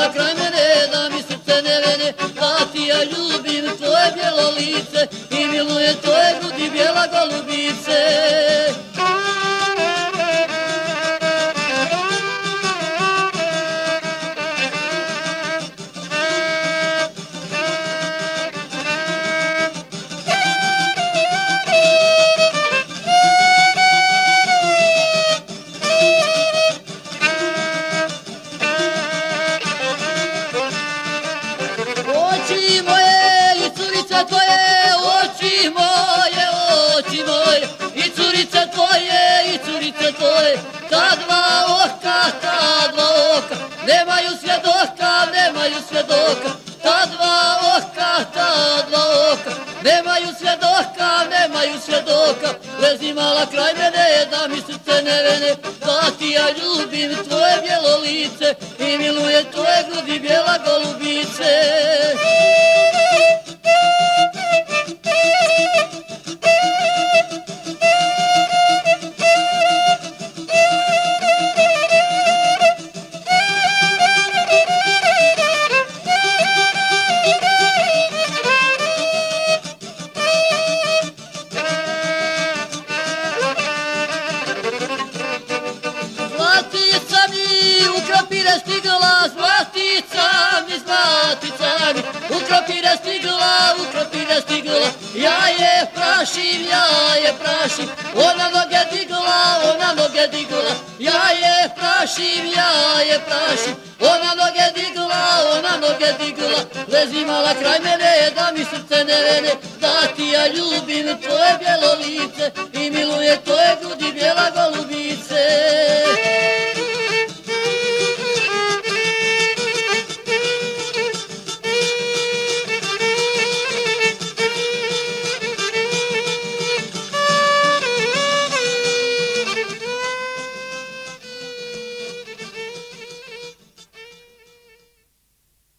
imala kraj mene, da mi srce ne vene, da ti ja ljubim tvoje bijelo lice i miluje tvoje grudi bijela golubice. Oči moje i curice tvoje, oči moje i curice tvoje, ta dva oka, nemaju svjedoka, ta dva oka, nemaju svjedoka, lezi mala kraj mene, da mi srce ne vene, da ti ja ljubim tvoje bijelo lice i miluje tvoje grudi bijela golubice. Zlatica mi u kropire stigla, zlatica mi, u kropire stigla, ja je prašim, ona noge digla, ja je prašim, ona noge digla, lezi mala kraj mene, da mi srce ne vene, da ti ja ljubim tvoje bijelo lice